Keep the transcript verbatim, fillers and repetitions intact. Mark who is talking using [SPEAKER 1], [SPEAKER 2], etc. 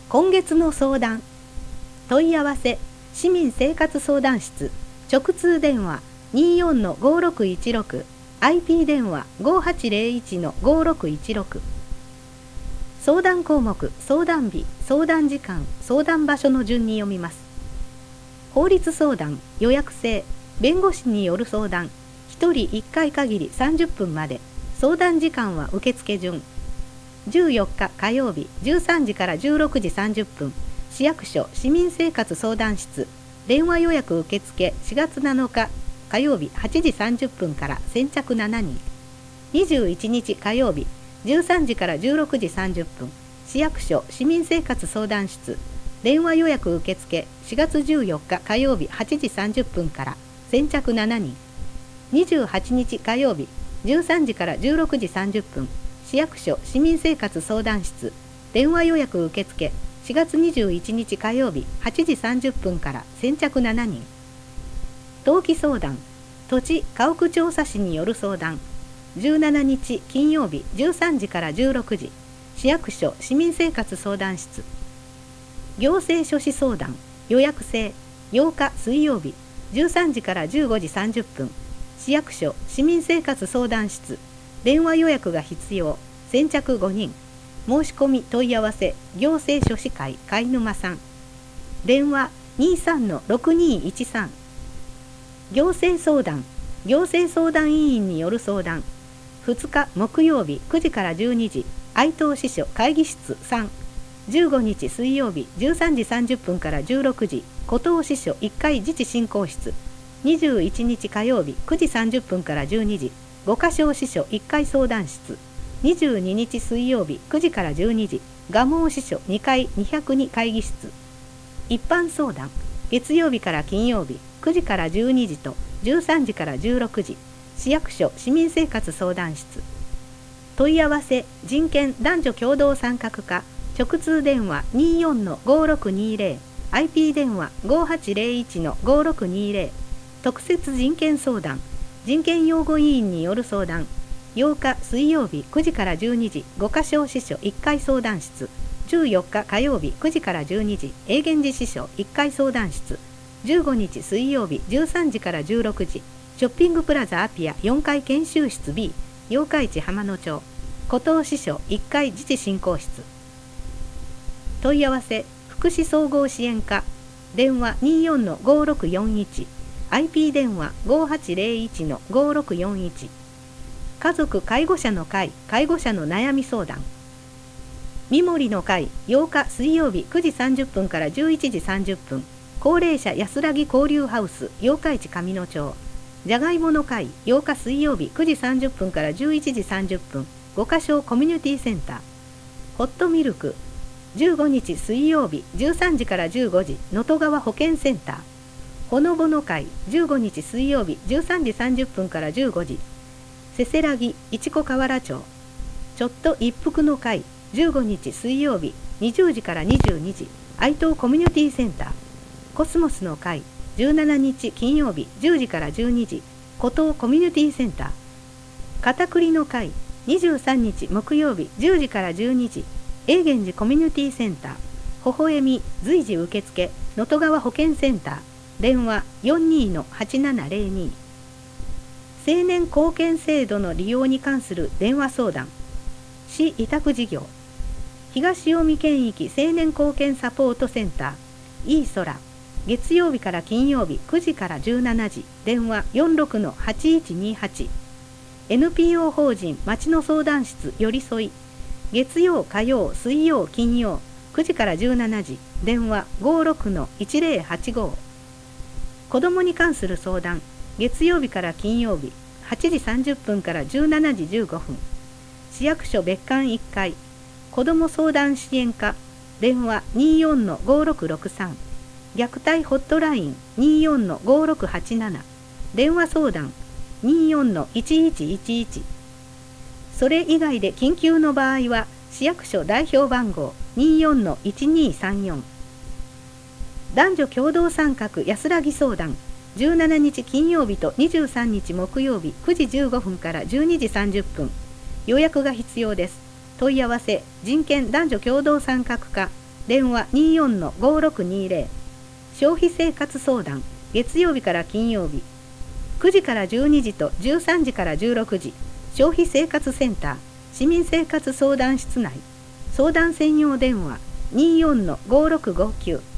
[SPEAKER 1] 今月の相談。問い合わせ市民生活相談室、直通電話 にじゅうよんのごろくいちろく、 アイピー 電話 ごはちぜろいちのごろくいちろく。相談項目、相談日、相談時間、相談場所の順に読みます。法律相談、予約制、弁護士による相談、ひとりいっかい限りさんじゅっぷんまで、相談時間は受付順。じゅうよっか火曜日じゅうさんじからじゅうろくじさんじゅっぷん、市役所市民生活相談室、電話予約受付しがつなのか火曜日はちじさんじゅっぷんから先着しちにん。にじゅういちにち火曜日じゅうさんじからじゅうろくじさんじゅっぷん、市役所市民生活相談室、電話予約受付しがつじゅうよっか火曜日はちじさんじゅっぷんから先着しちにん。にじゅうはちにち火曜日じゅうさんじからじゅうろくじさんじゅっぷん、市役所市民生活相談室、電話予約受付しがつにじゅういちにち火曜日はちじさんじゅっぷんから先着しちにん。登記相談、土地・家屋調査士による相談、じゅうしちにち金曜日じゅうさんじからじゅうろくじ、市役所市民生活相談室。行政書士相談、予約制、ようか水曜日じゅうさんじからじゅうごじさんじゅっぷん、市役所市民生活相談室、電話予約が必要、先着ごにん。申し込み問い合わせ行政書士会貝沼さん、電話 にじゅうさんのろくにいちさん。行政相談、行政相談委員による相談、ふつか木曜日くじからじゅうにじ、愛東支所会議室さん。じゅうごにち水曜日じゅうさんじさんじゅっぷんからじゅうろくじ、古東支所いっかい自治進行室。にじゅういちにち火曜日くじさんじゅっぷんからじゅうにじ、五箇所支所いっかい相談室。にじゅうににち水曜日くじからじゅうにじ、蒲生支所にかいにひゃくに会議室。一般相談、月曜日から金曜日くじからじゅうにじとじゅうさんじからじゅうろくじ、市役所市民生活相談室。問い合わせ人権男女共同参画課、直通電話 にじゅうよんのごろくにぜろ、 アイピー 電話 ごはちぜろいちのごろくにぜろ。特設人権相談、人権擁護委員による相談、ようか水曜日くじからじゅうにじ、五箇所支所いっかい相談室。じゅうよっか火曜日くじからじゅうにじ、永源寺支所いっかい相談室。じゅうごにち水曜日じゅうさんじからじゅうろくじ、ショッピングプラザアピアよんかい研修室 B、 八日市浜野町、古東支所いっかい自治進行室。問い合わせ福祉総合支援課、電話 にじゅうよんのごろくよんいち、 アイピー 電話 ごはちぜろいちのごろくよんいち。家族介護者の会、介護者の悩み相談。みもりの会、ようか水曜日くじさんじゅっぷんからじゅういちじさんじゅっぷん、高齢者安らぎ交流ハウス八日市上野町。じゃがいもの会、ようか水曜日くじさんじゅっぷんからじゅういちじさんじゅっぷん、五箇所コミュニティセンター。ホットミルク、じゅうごにち水曜日じゅうさんじからじゅうごじ、能登川保健センター。ほのぼの会、じゅうごにち水曜日じゅうさんじさんじゅっぷんからじゅうごじ、せせらぎ市子河原町。ちょっと一服の会、じゅうごにち水曜日にじゅうじからにじゅうにじ、愛東コミュニティセンター。コスモスの会、じゅうしちにち金曜日じゅうじからじゅうにじ、古東コミュニティセンター。片栗の会、にじゅうさんにち木曜日じゅうじからじゅうにじ、永源寺コミュニティセンター。ほほえみ随時受付能登川保健センター。電話 よんにーのはちななぜろに。青年貢献制度の利用に関する電話相談。市委託事業、東近江県域青年貢献サポートセンター。いい空、月曜日から金曜日くじからじゅうしちじ、電話 よんろくのはちいちにはち。エヌピーオー 法人町の相談室よりそい、月曜火曜水曜金曜くじからじゅうしちじ、電話 ごろくのいちぜろはちご。子どもに関する相談、月曜日から金曜日はちじさんじゅっぷんからじゅうしちじじゅうごふん、市役所別館いっかい、子ども相談支援課。電話 にじゅうよんのごろくろくさん。虐待ホットライン にじゅうよんのごろくはちなな。電話相談 にじゅうよんのいちいちいちいち。それ以外で緊急の場合は市役所代表番号 にじゅうよんのいちにさんよん。男女共同参画安らぎ相談、じゅうしちにち金曜日とにじゅうさんにち木曜日くじじゅうごふんからじゅうにじさんじゅっぷん。予約が必要です。問い合わせ人権男女共同参画課、 電話 にーよんのごろくにーぜろ。消費生活相談、月曜日から金曜日くじからじゅうにじとじゅうさんじからじゅうろくじ。消費生活センター市民生活相談室内。相談専用電話 にーよんのごろくごきゅう。